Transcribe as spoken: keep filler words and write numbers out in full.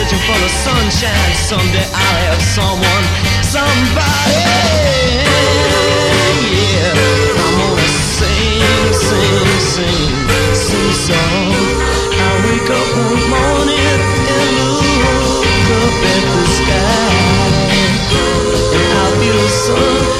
searching for the sunshine. Someday I'll have someone, somebody. Yeah, I'm gonna sing, sing, sing, sing song. I wake up one morning and look up at the sky, and I feel the sun